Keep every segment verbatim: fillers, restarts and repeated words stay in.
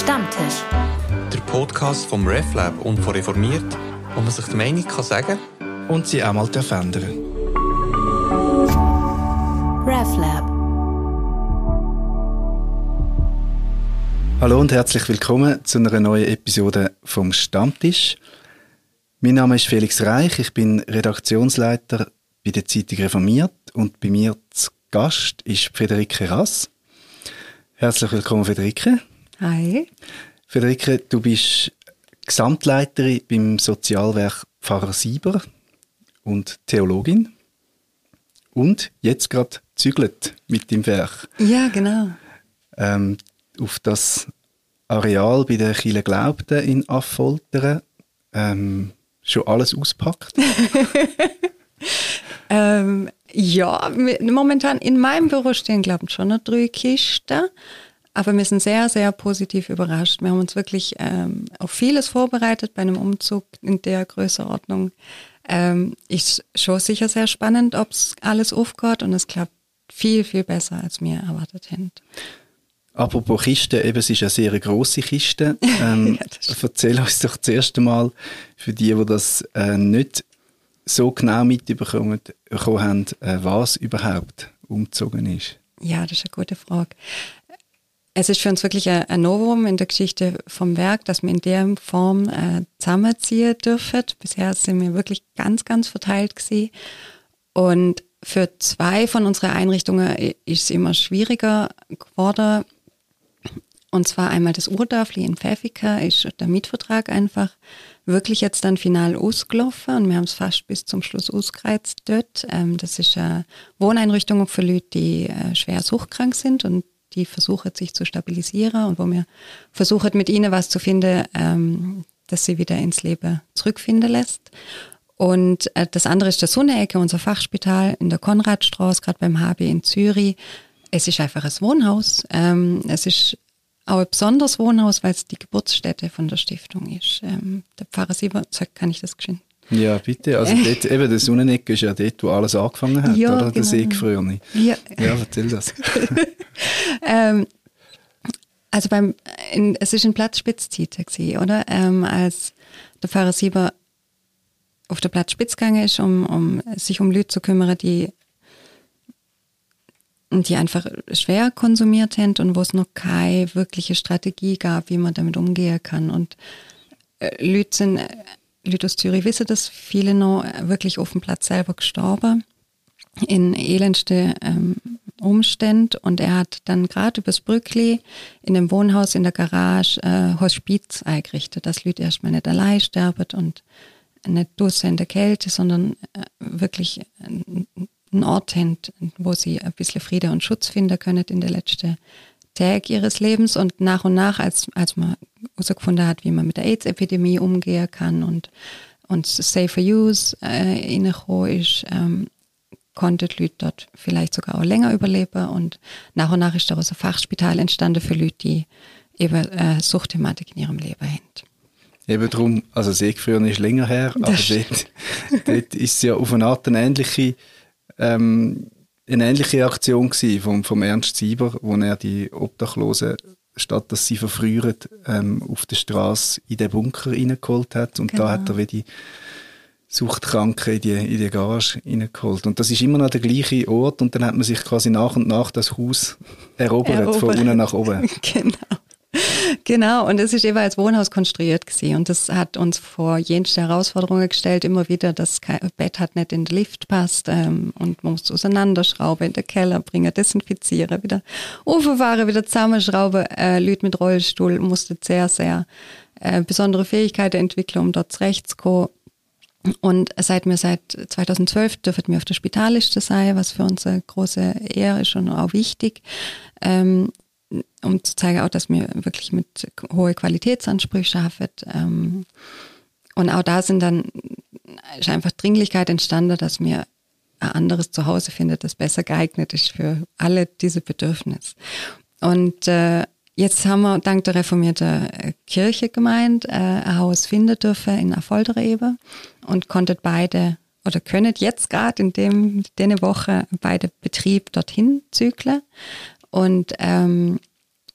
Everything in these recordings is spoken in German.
Stammtisch. Der Podcast vom RefLab und von Reformiert, wo man sich die Meinung kann sagen und sie auch mal ändern. RefLab. Hallo und herzlich willkommen zu einer neuen Episode vom Stammtisch. Mein Name ist Felix Reich, ich bin Redaktionsleiter bei der Zeitung Reformiert und bei mir zu Gast ist Friederike Rass. Herzlich willkommen, Friederike. Hi. Friederike, du bist Gesamtleiterin beim Sozialwerk Pfarrer Sieber und Theologin und jetzt gerade zügelt mit dem Werk. Ja, genau. Ähm, auf das Areal bei den Kirche Glaubten in Affoltern ähm, schon alles auspackt? ähm, ja, momentan in meinem Büro stehen, glaube ich, schon noch drei Kisten. Aber wir sind sehr, sehr positiv überrascht. Wir haben uns wirklich ähm, auf vieles vorbereitet bei einem Umzug in der Größenordnung. Ähm, ist schon sicher sehr spannend, ob es alles aufgeht, und es klappt viel, viel besser, als wir erwartet haben. Apropos Kiste, eben, es ist eine sehr grosse Kiste. Ähm, ja, erzähl uns doch zuerst einmal, für die, die das äh, nicht so genau mitbekommen haben, äh, was überhaupt umgezogen ist. Ja, das ist eine gute Frage. Es ist für uns wirklich ein, ein Novum in der Geschichte vom Werk, dass wir in der Form äh, zusammenziehen dürfen. Bisher sind wir wirklich ganz, ganz verteilt gewesen. Und für zwei von unseren Einrichtungen ist es immer schwieriger geworden. Und zwar einmal das Urdörfli in Pfäffiken ist der Mietvertrag einfach wirklich jetzt dann final ausgelaufen und wir haben es fast bis zum Schluss ausgereizt dort. Ähm, das ist eine Wohneinrichtung für Leute, die äh, schwer suchtkrank sind und die versuchen, sich zu stabilisieren und wo wir versuchen, mit ihnen was zu finden, ähm, dass sie wieder ins Leben zurückfinden lässt. Und äh, das andere ist der Sonne-Ecke, unser Fachspital in der Konradstraße, gerade beim H B in Zürich. Es ist einfach ein Wohnhaus. Ähm, es ist auch ein besonderes Wohnhaus, weil es die Geburtsstätte von der Stiftung ist. Ähm, der Pfarrer Sieber, kann ich das geschehen? Ja, bitte. Also dort, eben, der Sonnenecke ist ja dort, wo alles angefangen hat, ja, oder? Der genau. Sieg früher nicht. Ja, ja erzähl das. ähm, also beim, in, es ist ein Platzspitzzeit gewesen, oder? Ähm, als der Pfarrer Sieber auf der Platzspitz gegangen ist, um, um sich um Leute zu kümmern, die die einfach schwer konsumiert haben und wo es noch keine wirkliche Strategie gab, wie man damit umgehen kann. Und äh, Leute, sind, äh, Leute aus Zürich wissen, dass viele noch wirklich auf dem Platz selber gestorben, in elendsten ähm, Umständen. Und er hat dann gerade übers Brückli in dem Wohnhaus in der Garage äh, Hospiz eingerichtet, dass Leute erstmal nicht allein sterben und nicht draussen in der Kälte, sondern äh, wirklich äh, einen Ort haben, wo sie ein bisschen Frieden und Schutz finden können in den letzten Tagen ihres Lebens. Und nach und nach, als, als man herausgefunden hat, wie man mit der AIDS-Epidemie umgehen kann und, und Safer Use äh, reingekommen ist, ähm, konnten die Leute dort vielleicht sogar auch länger überleben. Und nach und nach ist daraus ein Fachspital entstanden für Leute, die eben äh, Suchtthematik in ihrem Leben haben. Eben darum, also Siegfried ist länger her, aber dort, dort ist es ja auf eine Art eine ähnliche Ähm, eine ähnliche Aktion gewesen vom, vom Ernst Sieber, wo er die Obdachlosen, statt dass sie verfrieren, ähm, auf der Straße in den Bunker reingeholt hat. Und genau. Da hat er wie die Suchtkranken in die, in die Garage reingeholt. Und das ist immer noch der gleiche Ort. Und dann hat man sich quasi nach und nach das Haus erobert, erobert. von unten nach oben. Genau. Genau, und es ist eben als Wohnhaus konstruiert gewesen. Und das hat uns vor jenste Herausforderungen gestellt, immer wieder, dass kein Bett hat nicht in den Lift passt ähm, und man muss auseinanderschrauben, in den Keller bringen, desinfizieren, wieder auffahren, wieder zusammenschrauben. Äh, Leute mit Rollstuhl mussten sehr, sehr äh, besondere Fähigkeiten entwickeln, um dort zurechtzukommen. Und seit wir seit zweitausendzwölf dürfen wir auf der Spitalliste sein, was für uns eine große Ehre ist und auch wichtig. Ähm, um zu zeigen auch, dass wir wirklich mit hohen Qualitätsansprüchen arbeiten. Ähm, und auch da sind dann ist einfach Dringlichkeit entstanden, dass wir ein anderes Zuhause finden, das besser geeignet ist für alle diese Bedürfnisse. Und äh, jetzt haben wir dank der reformierten Kirche gemeint, äh, ein Haus finden dürfen in Affoltern eben und konnten beide oder können jetzt gerade in dem diese Woche beide Betriebe dorthin zügeln. Und ähm,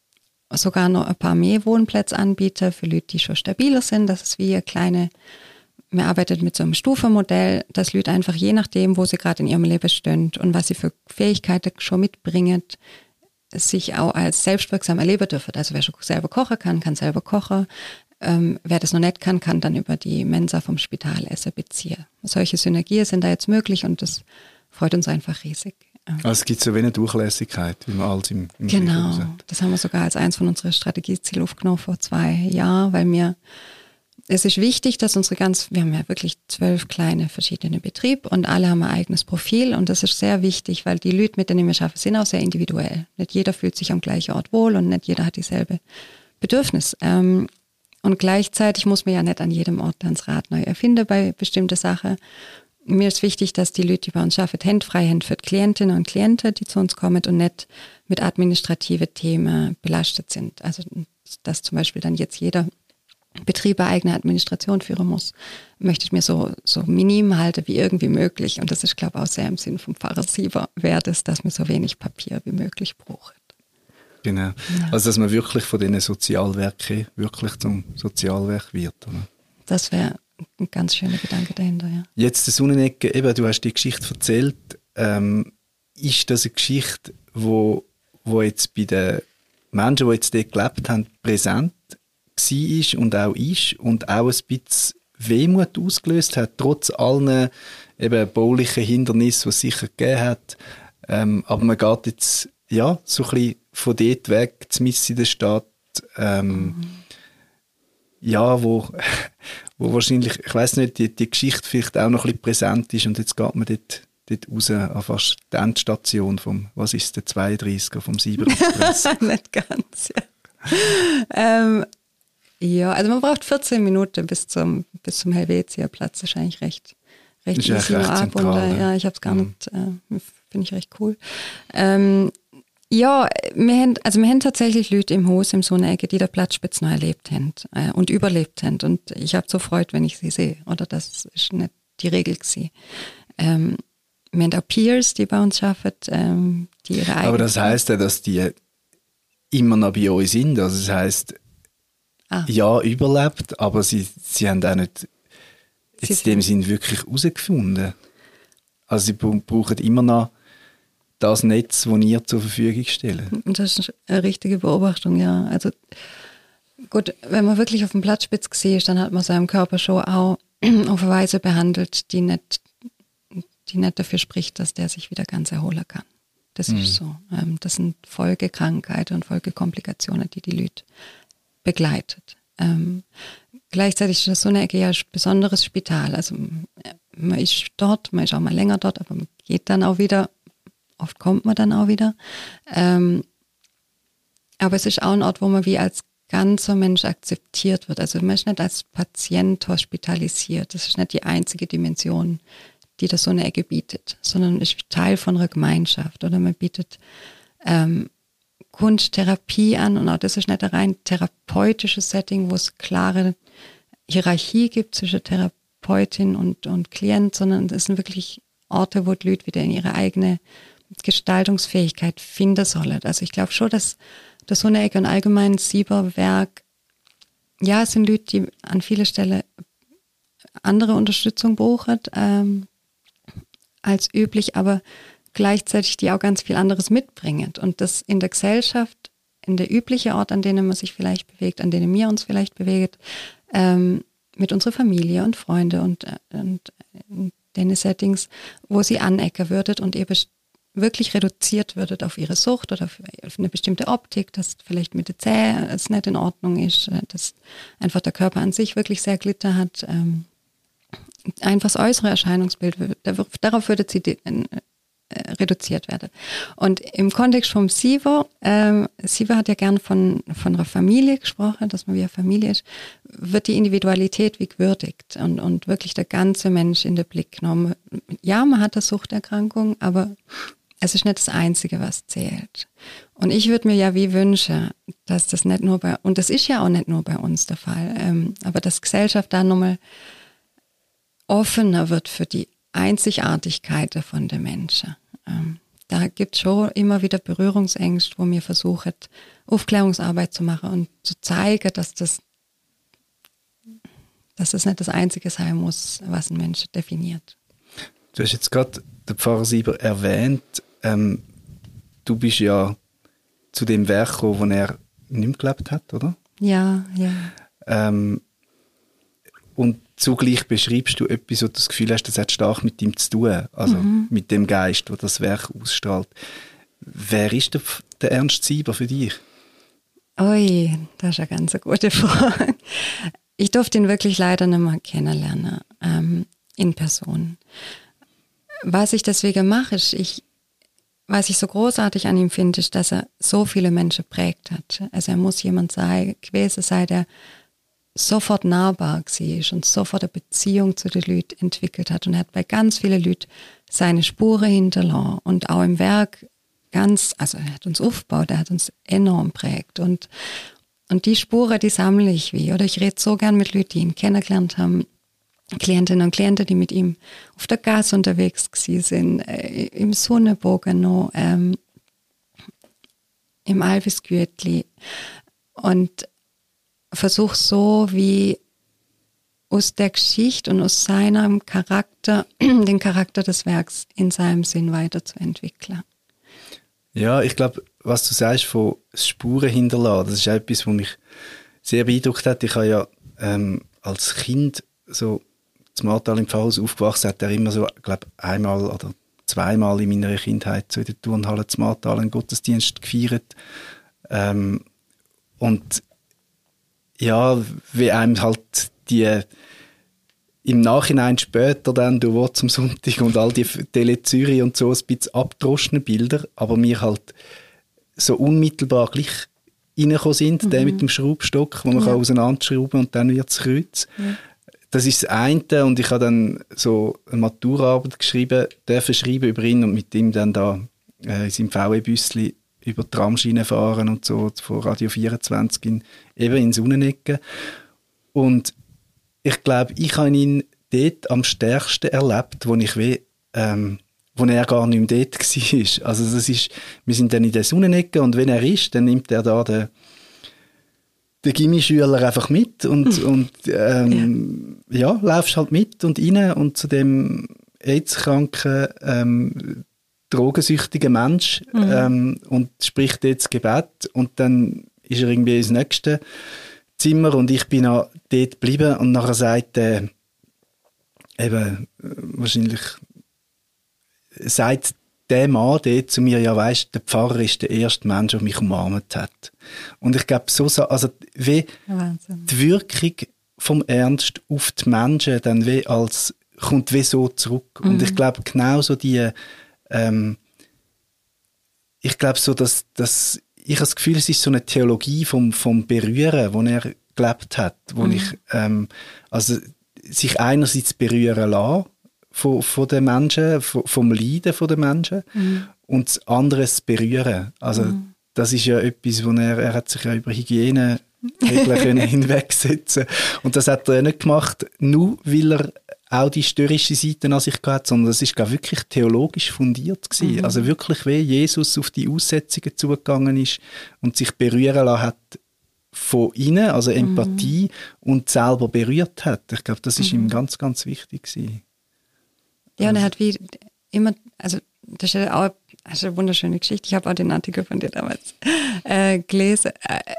sogar noch ein paar mehr Wohnplätze anbieten für Leute, die schon stabiler sind. Das ist wie eine kleine, wir arbeiten mit so einem Stufenmodell, dass Leute einfach je nachdem, wo sie gerade in ihrem Leben stehen und was sie für Fähigkeiten schon mitbringen, sich auch als selbstwirksam erleben dürfen. Also wer schon selber kochen kann, kann selber kochen. Ähm, wer das noch nicht kann, kann dann über die Mensa vom Spital Essen beziehen. Solche Synergien sind da jetzt möglich und das freut uns einfach riesig. Also es gibt so wenig Durchlässigkeit, wie man alles im, im Genau, sagt. das haben wir sogar als eins von unseren Strategiezielen aufgenommen vor zwei Jahren, weil mir es ist wichtig, dass unsere ganz, wir haben ja wirklich zwölf kleine verschiedene Betriebe und alle haben ein eigenes Profil und das ist sehr wichtig, weil die Leute, mit denen wir arbeiten, sind auch sehr individuell. Nicht jeder fühlt sich am gleichen Ort wohl und nicht jeder hat dieselbe Bedürfnis. Ähm, und gleichzeitig muss man ja nicht an jedem Ort dann das Rad neu erfinden bei bestimmten Sachen. Mir ist wichtig, dass die Leute, die bei uns arbeiten, händfrei haben für die Klientinnen und Klienten, die zu uns kommen und nicht mit administrativen Themen belastet sind. Also dass zum Beispiel dann jetzt jeder Betrieb eine eigene Administration führen muss, möchte ich mir so, so minim halten wie irgendwie möglich. Und das ist, glaube ich, auch sehr im Sinn vom Pfarrer Sieber wert ist, dass man so wenig Papier wie möglich braucht. Genau. Ja. Also dass man wirklich von diesen Sozialwerken wirklich zum Sozialwerk wird. Oder? Das wäre ein ganz schöner Gedanke dahinter, ja. Jetzt der Sonnenecke, eben, du hast die Geschichte erzählt. Ähm, ist das eine Geschichte, wo, wo jetzt bei den Menschen, die jetzt dort gelebt haben, präsent war und auch ist und auch ein bisschen Wehmut ausgelöst hat, trotz allen eben baulichen Hindernissen, die es sicher gegeben hat. Ähm, aber man geht jetzt ja, so ein bisschen von dort weg, mitten in der Stadt, ähm, mhm. ja, wo, wo wahrscheinlich, ich weiss nicht, die, die Geschichte vielleicht auch noch ein bisschen präsent ist und jetzt geht man dort, dort raus an fast die Endstation vom, was ist der zweiunddreißiger vom Sieber-Express? Nicht ganz, ja. ähm, Ja, also man braucht vierzehn Minuten bis zum, bis zum Helvetia-Platz. Das ist eigentlich recht, recht easy recht zentral, ja, ich habe es gar mhm. nicht, äh, finde ich recht cool. Ähm, ja, wir haben, also wir haben tatsächlich Leute im Haus, im Sonnenecke, die der Platzspitz noch erlebt haben äh, und überlebt haben. Und ich habe so Freude, wenn ich sie sehe. Oder das ist nicht die Regel gewesen. Ähm, wir haben auch Peers, die bei uns arbeiten, ähm, die ihre eigenen... Aber das heisst ja, dass die immer noch bei euch sind. Also das heisst, ah. ja, überlebt, aber sie, sie haben auch nicht in dem Sinn wirklich herausgefunden. Also sie brauchen immer noch das Netz, das ihr zur Verfügung stellt. Das ist eine richtige Beobachtung, ja. Also gut, wenn man wirklich auf dem Platzspitz ist, dann hat man seinen Körper schon auch auf eine Weise behandelt, die nicht, die nicht dafür spricht, dass der sich wieder ganz erholen kann. Das mhm. ist so. Das sind Folgekrankheiten und Folgekomplikationen, die die Leute begleitet. Ähm, gleichzeitig ist das so eine Ecke ja ein besonderes Spital. Also man ist dort, man ist auch mal länger dort, aber man geht dann auch wieder. Oft kommt man dann auch wieder. Ähm, aber es ist auch ein Ort, wo man wie als ganzer Mensch akzeptiert wird. Also man ist nicht als Patient hospitalisiert. Das ist nicht die einzige Dimension, die das so eine Ecke bietet, sondern ist Teil von einer Gemeinschaft. Oder man bietet ähm, Kunsttherapie an und auch das ist nicht ein rein therapeutisches Setting, wo es klare Hierarchie gibt zwischen Therapeutin und, und Klient, sondern es sind wirklich Orte, wo die Leute wieder in ihre eigene Gestaltungsfähigkeit finden sollen. Also ich glaube schon, dass das so eine Ecke und allgemein Sieberwerk, ja, es sind Leute, die an vielen Stellen andere Unterstützung brauchen ähm, als üblich, aber gleichzeitig die auch ganz viel anderes mitbringen. Und das in der Gesellschaft, in der üblichen Ort, an denen man sich vielleicht bewegt, an denen wir uns vielleicht bewegen, ähm, mit unserer Familie und Freunde und, und in den Settings, wo sie anecken würdet und eben wirklich reduziert würdet auf ihre Sucht oder auf eine bestimmte Optik, dass vielleicht mit den Zähnen es nicht in Ordnung ist, dass einfach der Körper an sich wirklich sehr gelitten hat. Ähm, einfach das äußere Erscheinungsbild, darauf würde sie die, äh, reduziert werden. Und im Kontext vom Siever, äh, Siever hat ja gern von, von einer Familie gesprochen, dass man wie eine Familie ist, wird die Individualität wie gewürdigt und, und wirklich der ganze Mensch in den Blick genommen. Ja, man hat eine Suchterkrankung, aber es ist nicht das Einzige, was zählt. Und ich würde mir ja wie wünschen, dass das nicht nur bei, und das ist ja auch nicht nur bei uns der Fall, ähm, aber dass Gesellschaft da nochmal offener wird für die Einzigartigkeit von den Menschen. Ähm, da gibt es schon immer wieder Berührungsängste, wo wir versuchen, Aufklärungsarbeit zu machen und zu zeigen, dass das, dass das nicht das Einzige sein muss, was ein Mensch definiert. Du hast jetzt gerade den Pfarrer Sieber erwähnt. Ähm, du bist ja zu dem Werk gekommen, wo er nicht mehr gelebt hat, oder? Ja, ja. Ähm, und zugleich beschreibst du etwas, wo du das Gefühl hast, das hat stark mit ihm zu tun, also mhm. mit dem Geist, der das Werk ausstrahlt. Wer ist der, der Ernst Sieber für dich? Ui, das ist eine ganz gute Frage. Ich durfte ihn wirklich leider nicht mehr kennenlernen, ähm, in Person. Was ich deswegen mache, ist, ich, was ich so großartig an ihm finde, ist, dass er so viele Menschen prägt hat. Also er muss jemand sein, gewesen sein, der sofort nahbar war und sofort eine Beziehung zu den Leuten entwickelt hat. Und er hat bei ganz vielen Leuten seine Spuren hinterlassen und auch im Werk ganz, also er hat uns aufgebaut, er hat uns enorm prägt. Und, und die Spuren, die sammle ich wie. Oder ich rede so gern mit Leuten, die ihn kennengelernt haben, Klientinnen und Klienten, die mit ihm auf der Gasse unterwegs sind, äh, im Sonnenbogen noch, ähm, im Albisgürtli. Und versuche so wie aus der Geschichte und aus seinem Charakter, den Charakter des Werks in seinem Sinn weiterzuentwickeln. Ja, ich glaube, was du sagst von Spuren hinterlassen, das ist auch etwas, was mich sehr beeindruckt hat. Ich habe ja ähm, als Kind so zum Martal im Pfarrhaus aufgewachsen, hat er immer so, glaube einmal oder zweimal in meiner Kindheit so in der Turnhalle zum Martal einen Gottesdienst gefeiert. Ähm, und ja, wie einem halt die im Nachhinein später dann, du warst zum Sonntag und all die Tele Zürich und so ein bisschen abgedroschene Bilder, aber mir halt so unmittelbar gleich reingekommen sind, mhm. der mit dem Schraubstock, wo man ja. auseinanderschrauben und dann wird es Kreuz. Ja. Das ist das eine und ich habe dann so eine Maturaarbeit geschrieben, dürfen schreiben über ihn und mit ihm dann da äh, in seinem V W-Büssli über die Tramschiene fahren und so von Radio vierundzwanzig in, eben in Sonnenecke. Und ich glaube, ich habe ihn dort am stärksten erlebt, wo ich weh, ähm, wo er gar nicht mehr dort war. Also das ist, wir sind dann in der Sonnenecke und wenn er ist, dann nimmt er da den, den Gimmischüler einfach mit und, mhm. und ähm, ja. ja, laufst halt mit und rein und zu dem AIDS-kranken, ähm, drogensüchtigen Mensch mhm. ähm, und spricht jetzt Gebet und dann ist er irgendwie ins nächste Zimmer und ich bin auch dort geblieben und nachher sagt er, äh, eben, wahrscheinlich sagt der Mann dort zu mir, ja weisst, der Pfarrer ist der erste Mensch, der mich umarmt hat. Und ich glaube, so, also wie Wahnsinn. Die Wirkung vom Ernst auf die Menschen dann wie als, kommt wie so zurück. Mhm. Und ich glaube, genauso die, ähm, ich glaube so, dass, dass ich habe das Gefühl, es ist so eine Theologie vom, vom Berühren, wo er gelebt hat, wo mhm. ich, ähm, also sich einerseits berühren lassen von, von den Menschen, von, vom Leiden der Menschen mhm. und das andere das Berühren. Also mhm. das ist ja etwas, wo er, er hat sich ja über Hygiene Regeln hinwegsetzen und das hat er nicht gemacht, nur weil er auch die störrische Seite an sich gehabt, sondern das ist gar wirklich theologisch fundiert gewesen. Mhm. Also wirklich, wie Jesus auf die Aussetzungen zugegangen ist und sich berühren lassen hat von innen, also Empathie mhm. und selber berührt hat. Ich glaube, das ist mhm. ihm ganz, ganz wichtig gewesen. Ja, und er hat wie immer, also das ist ja auch das ist eine wunderschöne Geschichte. Ich habe auch den Artikel von dir damals äh, gelesen. Äh,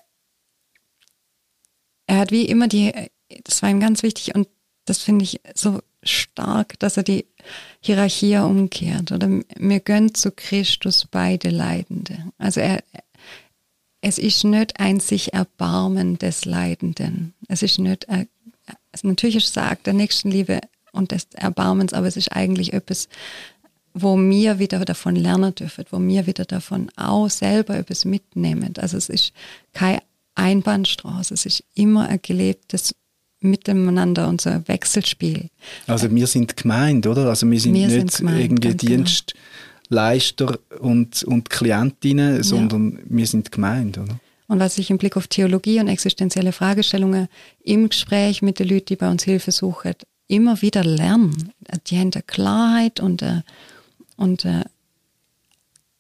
er hat wie immer die, das war ihm ganz wichtig und das finde ich so stark, dass er die Hierarchie umkehrt. Oder mir gönnt zu Christus beide Leidende. Also er, es ist nicht ein sich Erbarmen des Leidenden. Es ist nicht, also natürlich ist es Akt der Nächstenliebe und des Erbarmens, aber es ist eigentlich etwas, wo wir wieder davon lernen dürfen, wo wir wieder davon auch selber etwas mitnehmen. Also es ist keine Einbahnstraße, es ist immer ein gelebtes Miteinander, unser Wechselspiel. Also wir sind gemeint, oder? Also wir sind wir nicht sind gemeint, irgendwie Dienstleister genau. und, und Klientinnen, sondern ja. wir sind gemeint, oder? Und was ich im Blick auf Theologie und existenzielle Fragestellungen im Gespräch mit den Leuten, die bei uns Hilfe suchen, immer wieder lernen. Die haben eine Klarheit und, eine, und eine,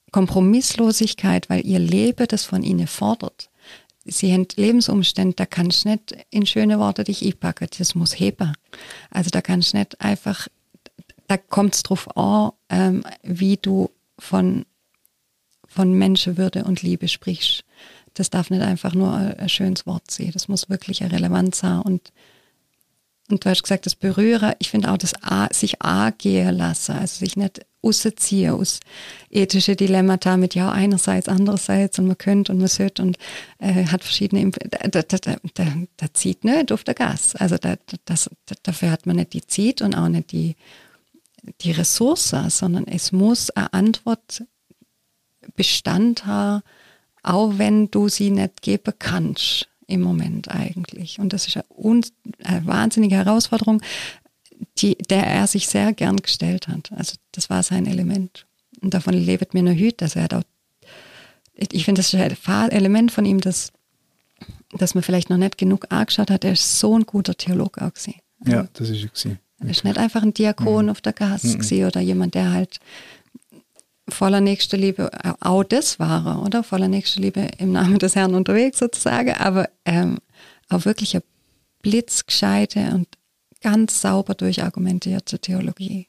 Kompromisslosigkeit, weil ihr Leben das von ihnen fordert. Sie haben Lebensumstände, da kannst du nicht in schöne Worte dich einpacken, das muss heben. Also da kannst du nicht einfach, da kommt es drauf an, ähm, wie du von, von Menschenwürde und Liebe sprichst. Das darf nicht einfach nur ein, ein schönes Wort sein, das muss wirklich eine Relevanz haben. Und, und du hast gesagt, das Berühren, ich finde auch das A, sich angehen lassen, also sich nicht rausziehen aus ethischen Dilemmata mit ja einerseits, andererseits und man könnte und man sollte und äh, hat verschiedene, Imp- da, da, da, da, da zieht nicht auf der Gas. Also da, das, da, dafür hat man nicht die Zeit und auch nicht die, die Ressource, sondern es muss eine Antwort Bestand haben, auch wenn du sie nicht geben kannst im Moment eigentlich. Und das ist eine, un- eine wahnsinnige Herausforderung, die, der er sich sehr gern gestellt hat. Also das war sein Element. Und davon lebt mir noch heute. Also er hat auch, ich finde, das ist ein Element von ihm, das, das man vielleicht noch nicht genug angeschaut hat. Er ist so ein guter Theologe auch gewesen. Ja, das ist er gewesen. Er ist nicht einfach ein Diakon mhm. auf der Gas mhm. gewesen oder jemand, der halt voller Nächstenliebe, auch das war er, oder? Voller Nächstenliebe im Namen des Herrn unterwegs sozusagen, aber ähm, auch wirklich eine blitzgescheite und ganz sauber durchargumentierte Theologie.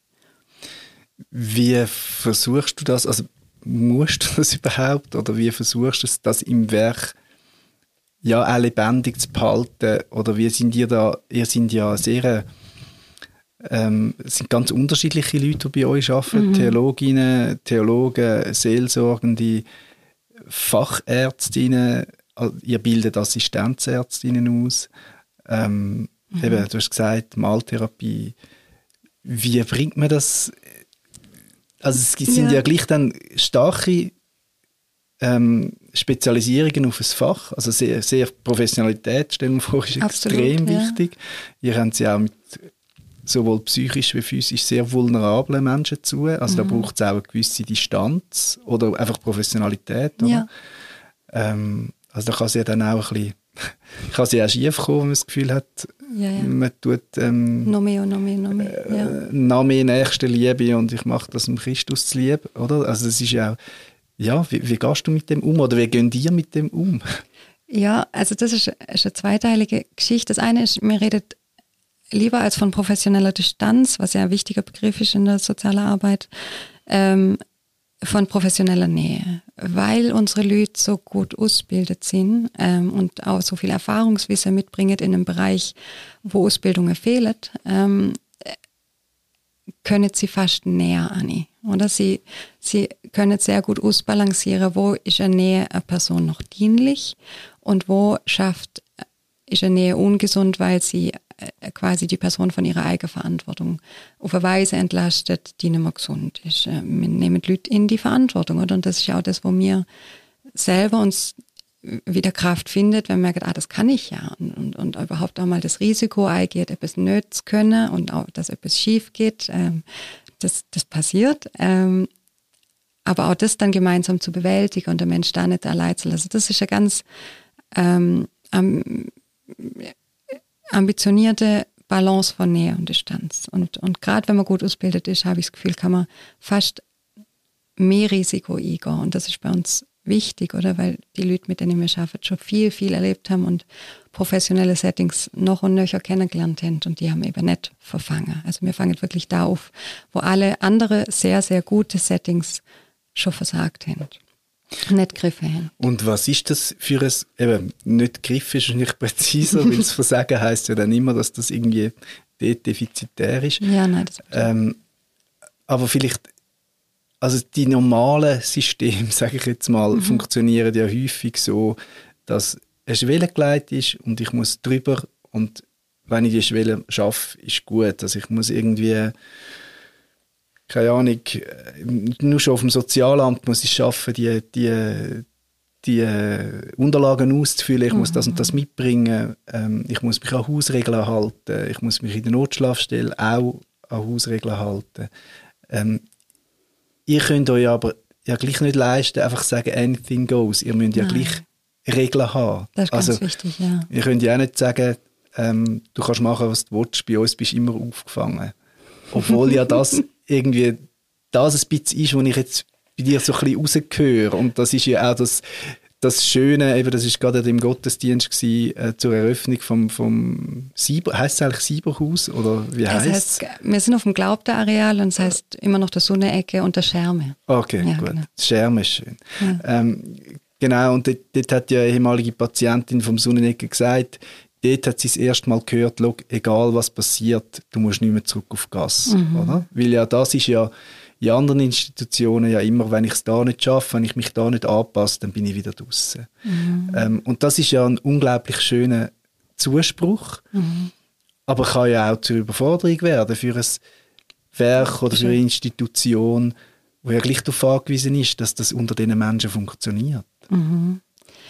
Wie versuchst du das, also musst du das überhaupt, oder wie versuchst du das im Werk ja auch lebendig zu behalten, oder wie sind ihr da, ihr sind ja sehr, ähm, es sind ganz unterschiedliche Leute, die bei euch arbeiten, mhm. Theologinnen, Theologen, Seelsorgende, Fachärztinnen, ihr bildet Assistenzärztinnen aus, ähm, Mhm. Eben, du hast gesagt, Maltherapie. Wie bringt man das? Also es sind ja, ja gleich dann starke ähm, Spezialisierungen auf ein Fach. Also sehr, sehr Professionalität, stellen wir vor, ist Absolut, extrem ja. wichtig. Ihr habt sie auch mit sowohl psychisch wie physisch sehr vulnerablen Menschen zu. Also mhm. da braucht es auch eine gewisse Distanz oder einfach Professionalität. Oder? Ja. Ähm, also da kann es ja dann auch ein bisschen kann es ja auch schief kommen, wenn man das Gefühl hat, ja, ja. man tut ähm, noch mehr und noch mehr, noch mehr. Ja. Äh, noch mehr Nächstenliebe und ich mache das um Christus zu lieb, oder? Also das ist ja auch, ja, wie, wie gehst du mit dem um oder wie gehen ihr mit dem um? Ja, also das ist, ist eine zweiteilige Geschichte. Das eine ist, mir redet lieber als von professioneller Distanz, was ja ein wichtiger Begriff ist in der sozialen Arbeit, ähm, von professioneller Nähe, weil unsere Leute so gut ausgebildet sind ähm, und auch so viel Erfahrungswissen mitbringen in einem Bereich, wo Ausbildungen fehlen, ähm, können sie fast näher an. Oder sie, sie können sehr gut ausbalancieren, wo ist eine Nähe einer Person noch dienlich und wo schafft, ist eine Nähe ungesund, weil sie quasi die Person von ihrer Eigenverantwortung auf eine Weise entlastet, die nicht mehr gesund ist. Wir nehmen die Leute in die Verantwortung, oder? Und das ist ja auch das, wo wir selber uns wieder Kraft findet, wenn man merkt, ah, das kann ich ja. Und, und, und überhaupt auch mal das Risiko eingeht, etwas nicht zu können und auch, dass etwas schief geht. Ähm, das, das passiert. Ähm, aber auch das dann gemeinsam zu bewältigen und der Mensch da nicht allein zu lassen. Das ist ja ganz ähm, am, ambitionierte Balance von Nähe und Distanz. Und, und gerade wenn man gut ausgebildet ist, habe ich das Gefühl, kann man fast mehr Risiko eingehen. Und das ist bei uns wichtig, oder? Weil die Leute, mit denen wir arbeiten, schon viel, viel erlebt haben und professionelle Settings noch und nöcher kennengelernt haben und die haben eben nicht verfangen. Also wir fangen wirklich da auf, wo alle andere sehr, sehr gute Settings schon versagt haben. Nicht Griffe haben. Und was ist das für ein, eben, nicht Griff ist nicht präziser, weil das Versagen heisst ja dann immer, dass das irgendwie defizitär ist. Ja, nein, das ähm, aber vielleicht, also die normalen Systeme, sage ich jetzt mal, mhm. funktionieren ja häufig so, dass eine Schwelle gelegt ist und ich muss drüber und wenn ich die Schwelle schaffe, ist gut. Also ich muss irgendwie keine Ahnung, nur schon auf dem Sozialamt muss ich schaffen, die, die, die Unterlagen auszufüllen, ich muss das und das mitbringen, ähm, ich muss mich an Hausregeln halten, ich muss mich in der Notschlafstelle auch an Hausregeln halten. Ähm, ihr könnt euch aber ja gleich nicht leisten, einfach sagen, anything goes. Ihr müsst ja Nein. gleich Regeln haben. Das ist also, ganz wichtig, ja. Ihr könnt ja auch nicht sagen, ähm, du kannst machen, was du willst, bei uns bist du immer aufgefangen. Obwohl ja das irgendwie das ein bisschen ist, was ich jetzt bei dir so ein bisschen rausgehöre. Und das ist ja auch das, das Schöne, eben, das ist gerade im Gottesdienst gewesen, äh, zur Eröffnung vom, vom Sieber, heisst es eigentlich Sieberhaus oder wie heisst es? Heißt, wir sind auf dem Glaubter-Areal und es heißt immer noch der Sonne-Ecke und der Scherme. Okay, ja, gut. Genau. Das Scherme ist schön. Ja. Ähm, genau, und dort, dort hat die ehemalige Patientin vom Sonnenecke gesagt, dort hat sie das erste Mal gehört, egal was passiert, du musst nicht mehr zurück auf Gas. Mhm. Oder? Weil ja das ist ja in anderen Institutionen ja immer, wenn ich es da nicht schaffe, wenn ich mich da nicht anpasse, dann bin ich wieder draussen. Mhm. Ähm, und das ist ja ein unglaublich schöner Zuspruch, mhm. aber kann ja auch zur Überforderung werden für ein Werk oder für eine Institution, wo ja gleich darauf angewiesen ist, dass das unter diesen Menschen funktioniert. Mhm.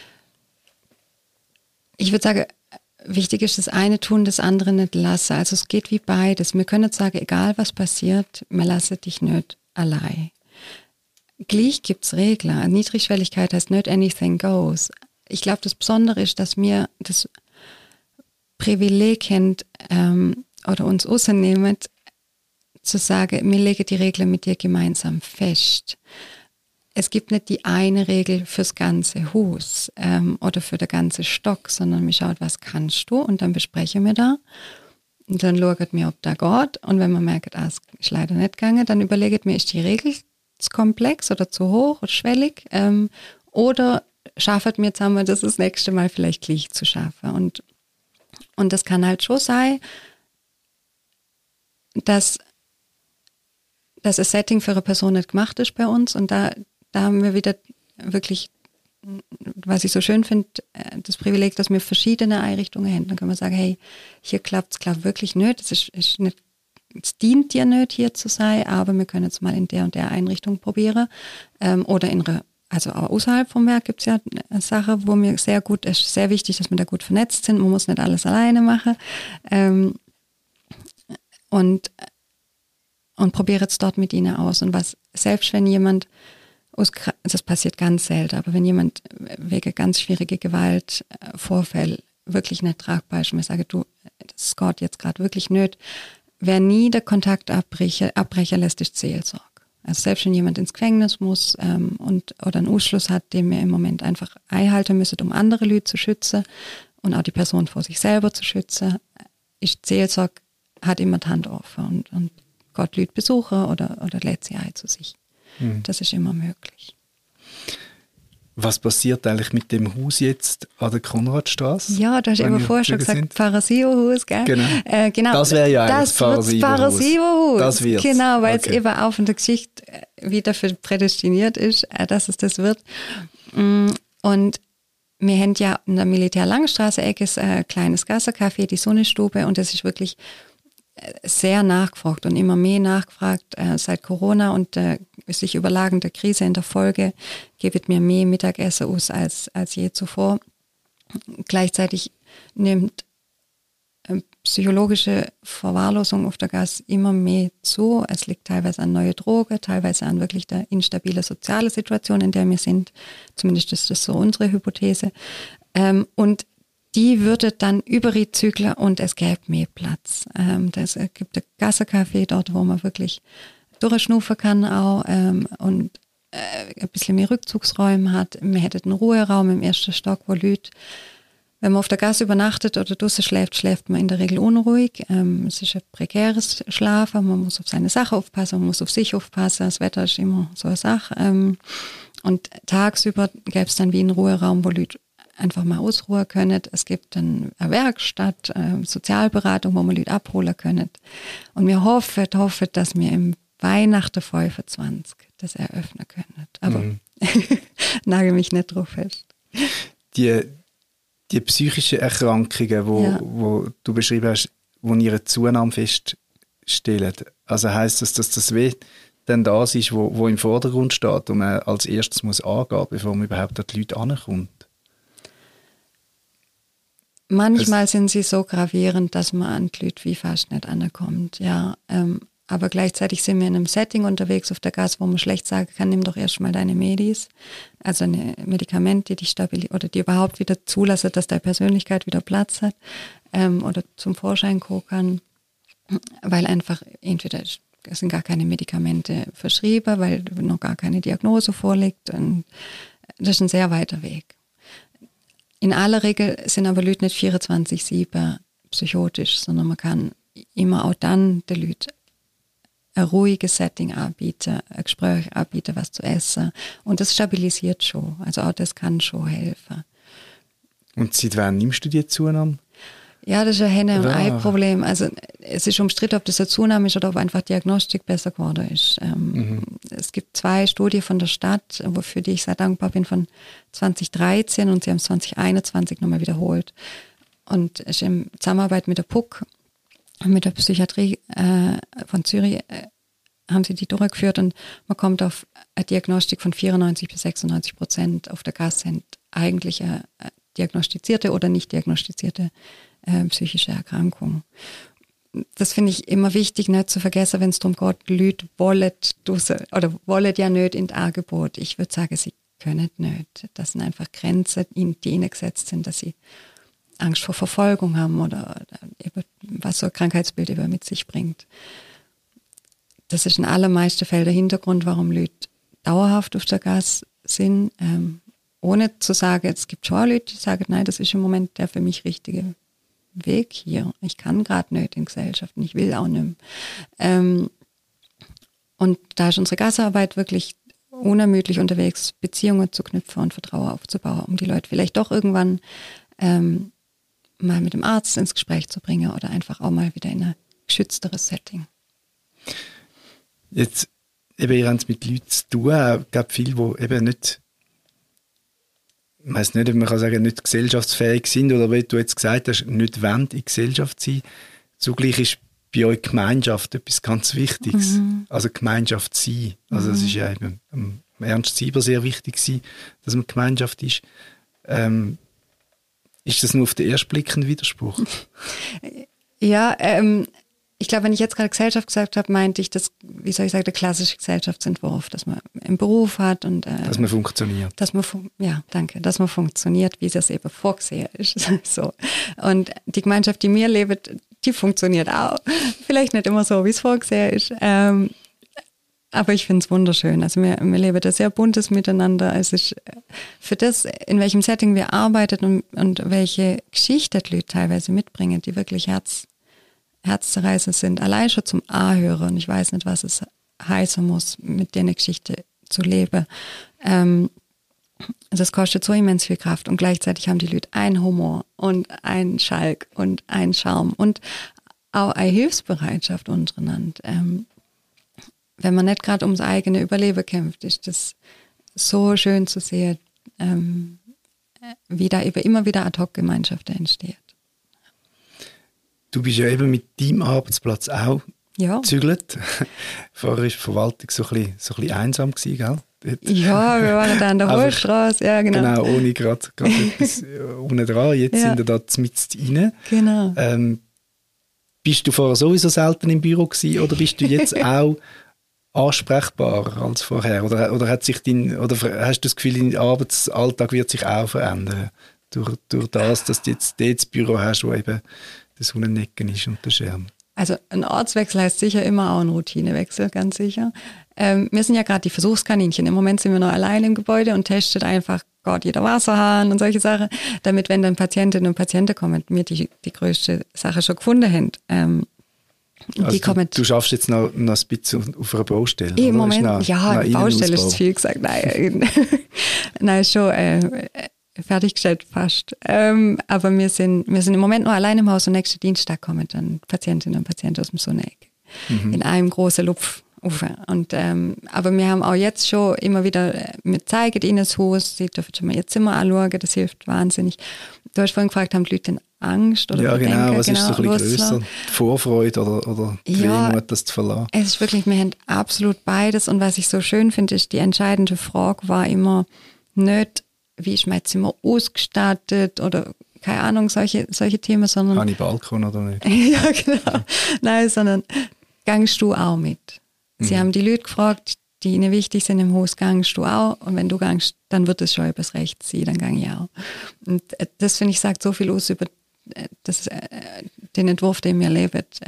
Ich würde sagen, wichtig ist das eine tun, das andere nicht lassen. Also es geht wie beides. Wir können sagen, egal was passiert, wir lassen dich nicht allein. Gleich gibt es Regeln. Niedrigschwelligkeit heißt not anything goes. Ich glaube, das Besondere ist, dass wir das Privileg haben ähm, oder uns rausnehmen, zu sagen, wir legen die Regeln mit dir gemeinsam fest. Es gibt nicht die eine Regel fürs ganze Haus ähm, oder für den ganzen Stock, sondern wir schauen, was kannst du und dann besprechen wir da. Und dann schauen wir, ob da geht. Und wenn man merkt, ah, es ist leider nicht gegangen, dann überlegt mir, ist die Regel zu komplex oder zu hoch oder schwellig? Ähm, oder schaffen wir zusammen, das das nächste Mal vielleicht gleich zu schaffen. Und, und das kann halt schon sein, dass, dass ein Setting für eine Person nicht gemacht ist bei uns. Und da, da haben wir wieder wirklich, was ich so schön finde, das Privileg, dass wir verschiedene Einrichtungen haben. Dann können wir sagen, hey, hier klappt es klappt wirklich nicht. Es ist, ist nicht, es dient dir nicht, hier zu sein, aber wir können es mal in der und der Einrichtung probieren. Ähm, oder in einer, also auch außerhalb vom Werk gibt es ja eine Sache, wo mir sehr gut, es ist sehr wichtig, dass wir da gut vernetzt sind. Man muss nicht alles alleine machen. Ähm, und, und probiere es dort mit ihnen aus. Und was, selbst wenn jemand das passiert ganz selten, aber wenn jemand wegen ganz schwieriger Gewaltvorfälle wirklich nicht tragbar ist und mir sage, du, das geht jetzt gerade wirklich nicht, wer nie den Kontakt abbrechen, abbrechen lässt, ist Seelsorge. Also selbst wenn jemand ins Gefängnis muss ähm, und, oder einen Ausschluss hat, den wir im Moment einfach einhalten müssen, um andere Leute zu schützen und auch die Person vor sich selber zu schützen, ist Seelsorge, hat immer die Hand offen und, und Gott Leute besuchen oder, oder lädt sie ein zu sich. Das ist immer möglich. Was passiert eigentlich mit dem Haus jetzt an der Konradstraße? Ja, du hast eben vorher schon gesagt, Pfarrer-Sivo-Haus, gell? Genau. Äh, genau. Das wäre ja eigentlich das Pfarrer-Sivo-Haus. Pfarrer-Sivo-Haus. Das wird's. Genau, weil okay. es eben auch von der Geschichte wieder für prädestiniert ist, dass es das wird. Und wir haben ja in der Militär-Langstraße-Ecke ein kleines Gassercafé, die Sonnestube, und das ist wirklich sehr nachgefragt und immer mehr nachgefragt äh, seit Corona und der äh, sich überlagende Krise in der Folge gibt mir mehr Mittagessen aus als, als je zuvor. Gleichzeitig nimmt äh, psychologische Verwahrlosung auf der Gas immer mehr zu. Es liegt teilweise an neue Drogen, teilweise an wirklich der instabilen sozialen Situation, in der wir sind. Zumindest ist das so unsere Hypothese. Ähm, und die würde dann überzügeln und es gäbe mehr Platz. Ähm, das, es gibt ein Gassercafé dort, wo man wirklich durchschnaufen kann auch ähm, und äh, ein bisschen mehr Rückzugsräume hat. Wir hätten einen Ruheraum im ersten Stock, wo Leute, wenn man auf der Gas übernachtet oder draußen schläft, schläft man in der Regel unruhig. Ähm, es ist ein prekäres Schlafen, man muss auf seine Sache aufpassen, man muss auf sich aufpassen. Das Wetter ist immer so eine Sache. Ähm, und tagsüber gäbe es dann wie einen Ruheraum, wo Leute einfach mal ausruhen können. Es gibt dann eine Werkstatt, eine Sozialberatung, wo man Leute abholen können. Und wir hoffen, hoffen, dass wir im Weihnachten fünfundzwanzig das eröffnen können. Aber mhm. nagel mich nicht drauf fest. Die, die psychischen Erkrankungen, wo, ja. wo du beschrieben hast, die ihre Zunahme feststellen, also heisst das, dass das weh dann das ist, wo, wo im Vordergrund steht und man als erstes muss angehen, bevor man überhaupt an die Leute ankommt? Manchmal das sind sie so gravierend, dass man an die Leute wie fast nicht ankommt, ja. Ähm, aber gleichzeitig sind wir in einem Setting unterwegs auf der Gas, wo man schlecht sagen kann, nimm doch erst mal deine Medis, also eine Medikamente, die dich stabilisieren oder die überhaupt wieder zulassen, dass deine Persönlichkeit wieder Platz hat ähm, oder zum Vorschein kommen kann, weil einfach entweder es sind gar keine Medikamente verschrieben, weil noch gar keine Diagnose vorliegt. Und das ist ein sehr weiter Weg. In aller Regel sind aber Leute nicht vierundzwanzig sieben psychotisch, sondern man kann immer auch dann den Leuten ein ruhiges Setting anbieten, ein Gespräch anbieten, was zu essen. Und das stabilisiert schon. Also auch das kann schon helfen. Und seit wann nimmst du die Zunahme? Ja, das ist ein Henne- und Ja. Ei-Problem. Also es ist umstritten, ob das eine Zunahme ist oder ob einfach Diagnostik besser geworden ist. Ähm, Mhm. Es gibt zwei Studien von der Stadt, wofür die ich sehr dankbar bin, von zwanzig dreizehn, und sie haben es zwanzig einundzwanzig nochmal wiederholt. Und es ist in Zusammenarbeit mit der P U C, mit der Psychiatrie äh, von Zürich, äh, haben sie die durchgeführt, und man kommt auf eine Diagnostik von vierundneunzig bis sechsundneunzig Prozent auf der Gasse sind eigentlich eine diagnostizierte oder nicht diagnostizierte äh, psychische Erkrankung. Das finde ich immer wichtig, nicht zu vergessen, wenn es darum geht, Leute wollen, oder wollen ja nicht in das Angebot. Ich würde sagen, sie können nicht. Das sind einfach Grenzen, die ihnen gesetzt sind, dass sie Angst vor Verfolgung haben oder, oder was so ein Krankheitsbild eben mit sich bringt. Das ist in allermeisten Fällen der Hintergrund, warum Leute dauerhaft auf der Gas sind, ähm, ohne zu sagen, es gibt schon Leute, die sagen, nein, das ist im Moment der für mich richtige Weg hier. Ich kann gerade nicht in Gesellschaft und ich will auch nicht mehr. Ähm, und da ist unsere Gasarbeit wirklich unermüdlich unterwegs, Beziehungen zu knüpfen und Vertrauen aufzubauen, um die Leute vielleicht doch irgendwann ähm, mal mit dem Arzt ins Gespräch zu bringen oder einfach auch mal wieder in ein geschützteres Setting. Jetzt, eben, ihr habt es mit Leuten zu tun, es gibt viele, die eben nicht, ich weiss nicht, ob man kann sagen, nicht gesellschaftsfähig sind oder wie du jetzt gesagt hast, nicht wollen in Gesellschaft sein. Zugleich ist bei euch Gemeinschaft etwas ganz Wichtiges. Mhm. Also Gemeinschaft sein. Also es mhm. ist ja eben am Ernst Sieber sehr wichtig gewesen, dass man Gemeinschaft ist. Ähm, ist das nur auf den ersten Blick ein Widerspruch? Ja, ähm, ich glaube, wenn ich jetzt gerade Gesellschaft gesagt habe, meinte ich das, wie soll ich sagen, der klassische Gesellschaftsentwurf, dass man einen Beruf hat und äh, dass man funktioniert. Dass man fun- ja, danke, dass man funktioniert, wie das eben vorgesehen ist. So. Und die Gemeinschaft, die mir lebt, die funktioniert auch. Vielleicht nicht immer so, wie es vorgesehen ist. Ähm, aber ich finde es wunderschön. Also wir, wir leben da sehr buntes Miteinander. Es ist für das, in welchem Setting wir arbeiten und, und welche Geschichte die Leute teilweise mitbringen, die wirklich Herz herzzerreißend sind, allein schon zum Anhören. Und ich weiß nicht, was es heißen muss, mit der Geschichte zu leben. Ähm, das kostet so immens viel Kraft. Und gleichzeitig haben die Leute einen Humor und einen Schalk und einen Charme und auch eine Hilfsbereitschaft untereinander. Ähm, wenn man nicht gerade ums eigene Überleben kämpft, ist das so schön zu sehen, ähm, wie da eben immer wieder Ad-Hoc-Gemeinschaften entsteht. Du bist ja eben mit deinem Arbeitsplatz auch ja. gezügelt. Vorher war die Verwaltung so ein bisschen, so ein bisschen einsam gewesen, gell? Dort. Ja, wir waren da an der Hohlstraße, ja genau. Genau, ohne gerade etwas unten dran. Jetzt ja. sind wir da mitten rein. Genau. Ähm, bist du vorher sowieso selten im Büro gewesen oder bist du jetzt auch ansprechbarer als vorher? Oder, oder, hat sich dein, oder hast du das Gefühl, dein Arbeitsalltag wird sich auch verändern? Durch, durch das, dass du jetzt das Büro hast, wo eben das Sonnennecken ist und der Schirm. Also ein Ortswechsel heißt sicher immer auch ein Routinewechsel, ganz sicher. Ähm, wir sind ja gerade die Versuchskaninchen. Im Moment sind wir noch allein im Gebäude und testet einfach Gott jeder Wasserhahn und solche Sachen, damit, wenn dann Patientinnen und Patienten kommen, wir die, die größte Sache schon gefunden haben. Ähm, also die du, kommen, du schaffst jetzt noch, noch ein bisschen auf einer Baustelle? Im oder? Moment, noch, ja, noch Baustelle ist zu viel gesagt. Nein, nein schon äh, fertiggestellt fast. Ähm, aber wir sind, wir sind im Moment nur allein im Haus und nächsten Dienstag kommen dann Patientinnen und Patienten aus dem Sonneck. Mhm. In einem großen Lupf. Und, ähm, aber wir haben auch jetzt schon immer wieder, wir zeigen ihnen das Haus, sie dürfen schon mal ihr Zimmer anschauen, das hilft wahnsinnig. Du hast vorhin gefragt, haben die Leute denn Angst? Oder ja, genau, Bedenken? was genau, ist so ein bisschen grösser? Die Vorfreude oder, oder die ja, Wehmut, das zu verlassen? Es ist wirklich, wir haben absolut beides. Und was ich so schön finde, ist, die entscheidende Frage war immer nicht, wie ist mein Zimmer ausgestattet oder keine Ahnung, solche, solche Themen, sondern... Habe ich Balkon oder nicht? ja, genau. Nein, sondern gangst du auch mit? Sie mhm. haben die Leute gefragt, die ihnen wichtig sind im Haus, gangst du auch? Und wenn du gangst, dann wird es schon übers Recht sein, dann gang ich auch. Und das, finde ich, sagt so viel aus über das, den Entwurf, den wir leben.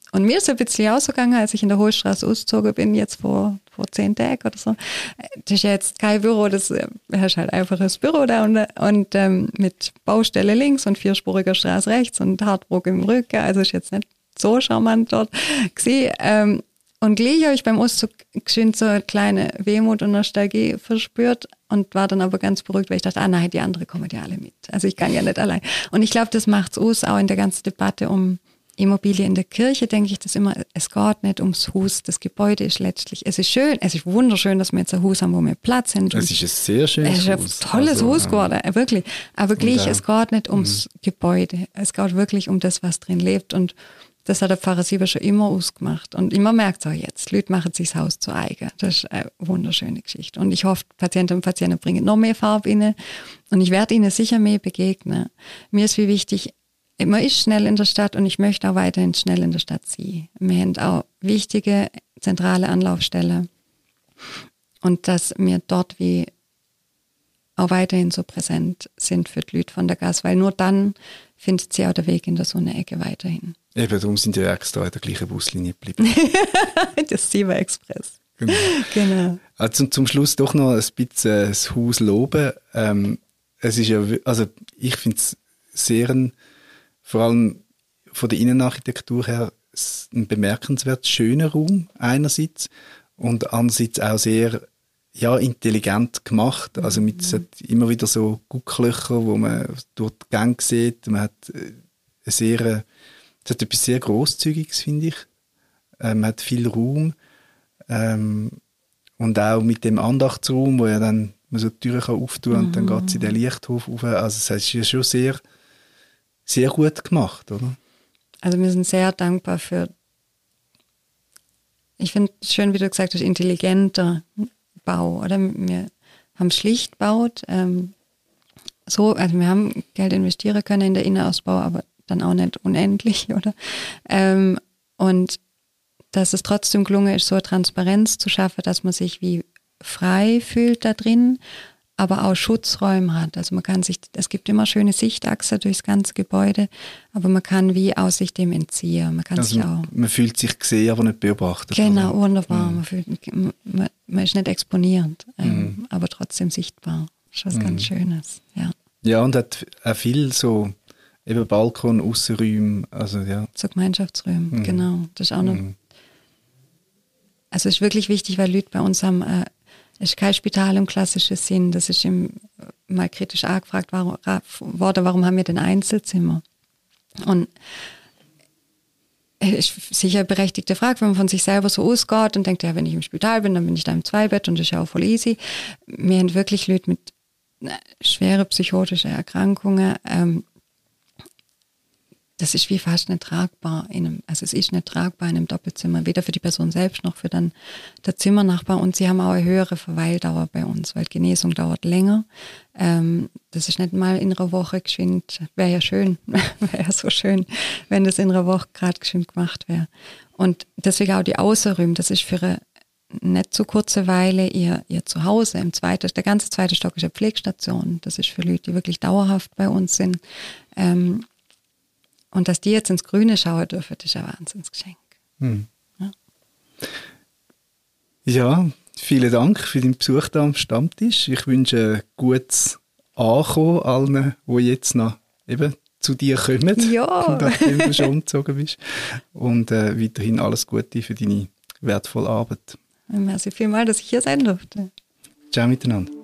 und mir ist es ein bisschen auch so gegangen, als ich in der Hohlstraße ausgezogen bin, jetzt vor, vor zehn Tagen oder so. Das ist ja jetzt kein Büro, das ist halt einfach das Büro da und, und ähm, mit Baustelle links und vierspuriger Straße rechts und Hartbruck im Rücken. Also ist jetzt nicht so charmant dort gewesen. Ähm, und gleich habe ich beim Auszug geschwind so eine kleine Wehmut und Nostalgie verspürt und war dann aber ganz beruhigt, weil ich dachte, ah nein, die anderen kommen ja alle mit. Also ich kann ja nicht allein. Und ich glaube, das macht es aus, auch in der ganzen Debatte um Immobilie in der Kirche, denke ich das immer, es geht nicht ums Haus, das Gebäude ist letztlich, es ist schön, es ist wunderschön, dass wir jetzt ein Haus haben, wo wir Platz haben. Es ist ein sehr schönes Haus. Es ist ein Haus. tolles also, Haus geworden, ähm, wirklich. Aber gleich, es geht nicht ums mh. Gebäude, es geht wirklich um das, was drin lebt und das hat der Pfarrer Sieber schon immer ausgemacht. Und man merkt es auch jetzt, die Leute machen sich das Haus zu eigen. Das ist eine wunderschöne Geschichte. Und ich hoffe, Patientinnen und Patienten bringen noch mehr Farbe rein und ich werde ihnen sicher mehr begegnen. Mir ist wie wichtig, man ist schnell in der Stadt und ich möchte auch weiterhin schnell in der Stadt sein. Wir haben auch wichtige zentrale Anlaufstellen und dass wir dort wie auch weiterhin so präsent sind für die Leute von der Gas, weil nur dann findet sie auch den Weg in der Sonne-Ecke weiterhin. Eben, darum sind wir extra in der gleichen Buslinie geblieben. Das Sieber Express. Genau. Genau. Also zum, zum Schluss doch noch ein bisschen das Haus loben. Ähm, es ist ja, also ich finde es sehr ein vor allem von der Innenarchitektur her ein bemerkenswert schöner Raum einerseits und andererseits auch sehr ja, intelligent gemacht. Also mit, es hat immer wieder so Gucklöcher, wo man durch die Gänge sieht. Man hat eine sehr, es hat etwas sehr Grosszügiges, finde ich. Man hat viel Raum ähm, und auch mit dem Andachtsraum, wo ja dann man so die Türen kann auftun kann und dann geht es in den Lichthof rauf. Also es ist ja schon sehr Sehr gut gemacht, oder? Also wir sind sehr dankbar für, ich finde es schön, wie du gesagt hast, intelligenter Bau. Oder? Wir haben schlicht gebaut. Ähm, so, also wir haben Geld investieren können in den Innenausbau, aber dann auch nicht unendlich, oder? Ähm, und dass es trotzdem gelungen ist, so eine Transparenz zu schaffen, dass man sich wie frei fühlt da drin, aber auch Schutzräume hat. Also man kann sich, es gibt immer schöne Sichtachse durchs ganze Gebäude, aber man kann wie aus sich dem entziehen. Man kann also sich auch. Man fühlt sich gesehen, aber nicht beobachtet. Genau, oder? wunderbar. Mhm. Man, fühlt, man, man ist nicht exponierend, ähm, mhm. aber trotzdem sichtbar. Das ist was mhm. ganz Schönes. Ja. Ja, und hat auch viel so eben Balkon, Aussenräume, also ja. So Gemeinschaftsräume, mhm. genau. Das ist auch noch. Mhm. Also es ist wirklich wichtig, weil Leute bei uns haben. Äh, Es ist kein Spital im klassischen Sinn. Das ist im, mal kritisch angefragt warum, worden, warum haben wir denn Einzelzimmer? Und es ist sicher eine berechtigte Frage, wenn man von sich selber so ausgeht und denkt, ja, wenn ich im Spital bin, dann bin ich da im Zweibett und das ist ja auch voll easy. Wir haben wirklich Leute mit schweren psychotischen Erkrankungen. Ähm, das ist wie fast nicht tragbar in einem, also es ist nicht tragbar in einem Doppelzimmer, weder für die Person selbst noch für dann der Zimmernachbar. Und sie haben auch eine höhere Verweildauer bei uns, weil die Genesung dauert länger. Ähm, das ist nicht mal in einer Woche geschwind, wäre ja schön, wäre ja so schön, wenn das in einer Woche gerade geschwind gemacht wäre. Und deswegen auch die Außenräume, das ist für eine nicht zu kurze Weile ihr, ihr Zuhause. Im zweiten, der ganze zweite Stock ist eine Pflegestation. Das ist für Leute, die wirklich dauerhaft bei uns sind. Ähm, Und dass die jetzt ins Grüne schauen dürfen, das ist ein Wahnsinnsgeschenk. Hm. Ja. ja, vielen Dank für den Besuch hier am Stammtisch. Ich wünsche ein gutes Ankommen allen, die jetzt noch eben zu dir kommen, ja. nachdem du schon umgezogen bist. Und äh, weiterhin alles Gute für deine wertvolle Arbeit. Merci vielmals, dass ich hier sein durfte. Ciao miteinander.